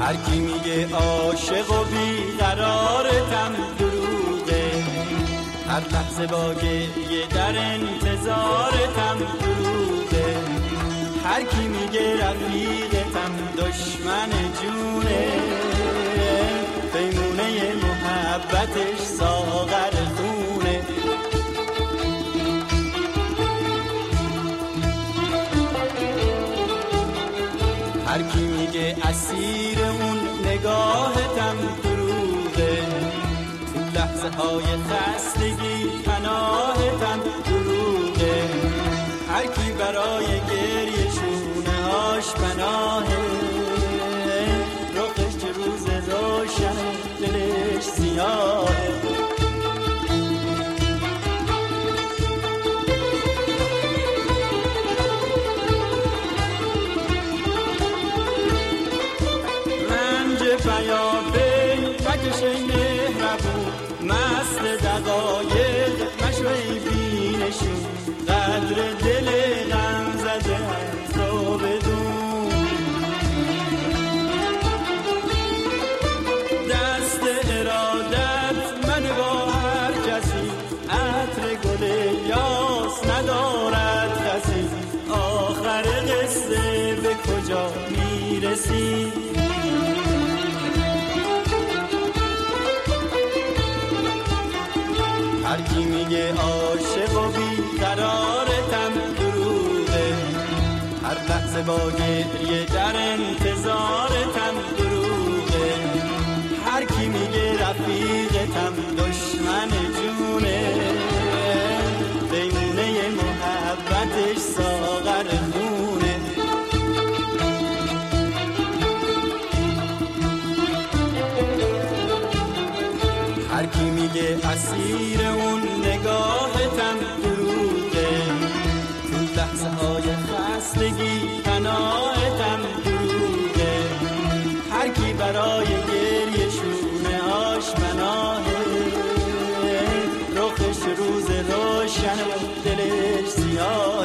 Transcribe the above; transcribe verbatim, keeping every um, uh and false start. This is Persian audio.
هر کی میگه عاشق و بیقرارتم دروغه، هر لحظه با گریه در انتظارتم دروغه، هر کی میگه رفیقتم دشمن جونه، پیمونه محبتش ساغر خونه. هر کی میگه اسیر اون نگاهتم دروغه، تو لحظه های خستگی پناهتم دروغه، هر کی برای گریه شونه هاش پناهه، رخش چه روز روشن دلش سیاهه. بیابه مکش مهربون، مست دقایق مشوی بینشون، قدر دل غم زده از رو بدون، دست ارادت من با هر کسی، عطر گل یاس ندارد کسی، آخر قصه به کجا میرسی؟ هر کی میگه عاشق و بیقرارتم دروغه، هر لحظه با گریه در انتظارتم دروغه، هر کی میگه رفیقتم دشمن جونه، پیمونه محبتش ساغر خونه. هر کی میگه اسیر اون نگاهتم دروغه، تو لحظه های خستگی پناهتم دروغه، هر کی برای گریه شونه هاش پناهه، رخش روز روشن و دلش سیاه.